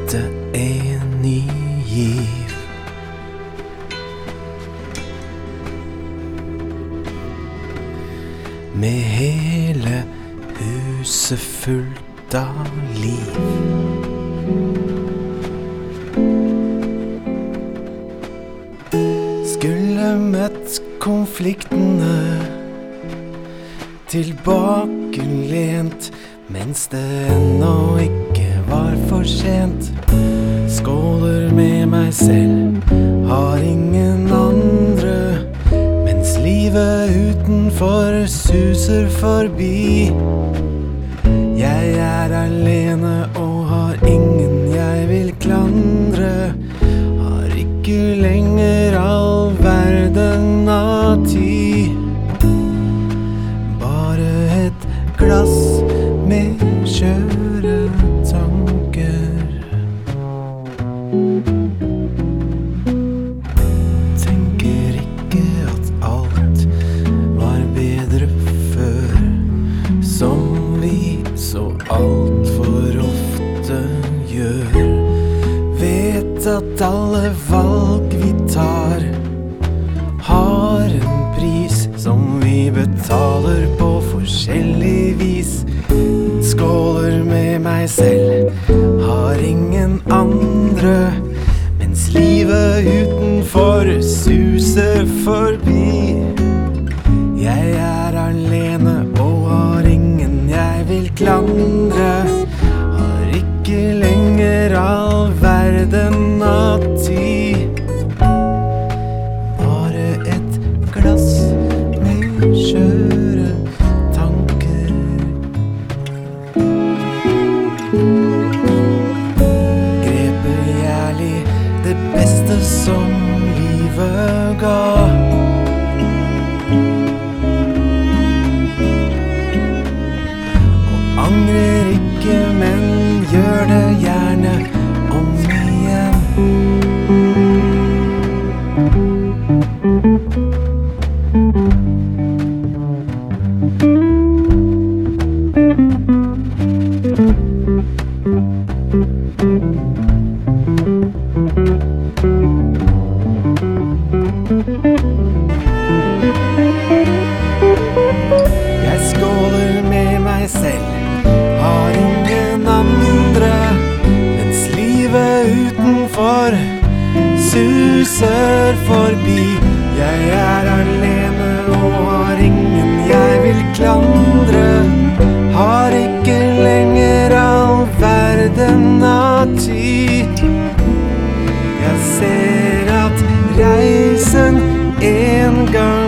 Dette en ny giv. Med hele huset fullt av liv. Skulle møtt konfliktene tilbakelent, mens det ennå ikke var for sent. Skåler med meg selv, har ingen andre, mens livet utenfor suser forbi. Jeg er alene og har ingen jeg vil klandre, har ikke lenger all verden av tid. Bare et glass med skjøre tanker. Tenker ikke at alt var bedre før, som vi så alt for ofte gjør. Vet at alle valg vi tar har en pris som vi betaler på forskjellig vis. Skåler med meg selv, har ingen andre, mens livet utenfor suser forbi. Jeg er alene og har ingen jeg vil klandre, har ikke lenger all verden av tid. Bare et glass med skjøre tanker. Greper jærlig det beste som livet ga. Og angrer ikke, men gjør det gjerne om igjen. Jeg skåler med meg selv, har ingen andre, mens livet utenfor suser forbi. Jeg er alene og har ingen jeg vil klandre, har ikke lenger all verden av tid. Jeg ser at reisen en gang